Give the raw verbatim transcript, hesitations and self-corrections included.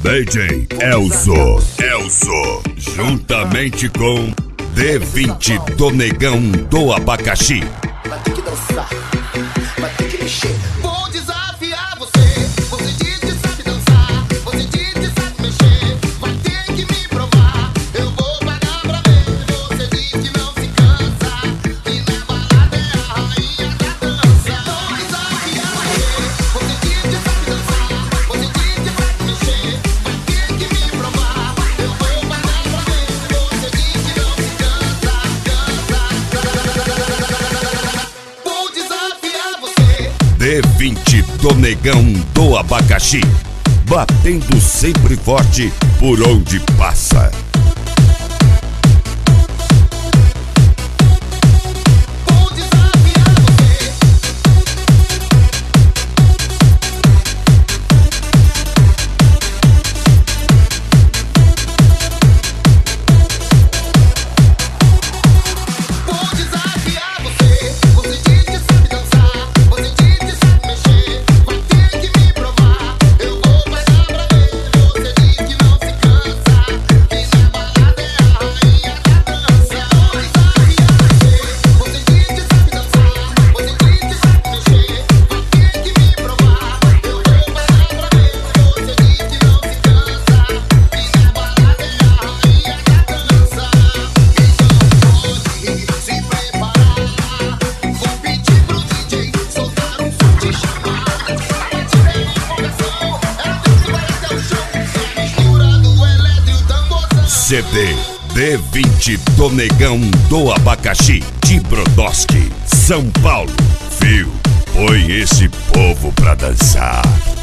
D J Elzo, Elzo, juntamente com D vinte do Negão do Abacaxi. Vai ter que dançar, vai ter que mexer. Vou desafiar você, você diz que sabe dançar, você diz que sabe mexer. Vai ter que me provar, eu vou pagar pra ver. Você diz que não se cansa, e na balada é a rainha da dança. Vou desafiar você, você diz que sabe dançar, você diz que sabe mexer. Vai ter que me provar, eu vou pagar pra ver. Você diz que não se cansa, cansa. Vou desafiar você. D vinte do Negão do Abacaxi, batendo sempre forte por onde passa. Vou desafiar você. Vou desafiar você. Você diz que sabe dançar, você diz que sabe mexer. Vai ter que me provar, eu vou pagar pra ver. Você diz que não se cansa, que na balada é a rainha da dança. Vou desafiar você. Você diz que sabe dançar, você diz que sabe mexer. Vai ter que me provar, eu vou pagar pra ver. Você diz que não se cansa, que na balada é a rainha da dança. Então pode se preparar. Vou pedir pro D J soltar um som de chamada. Se tiver empolgação, ela desce vai até o chão. É a mistura do eletro e o tamborzão. C D D vinte do Negão do Abacaxi, de Brodowski, São Paulo. Viu? Põe esse povo pra dançar.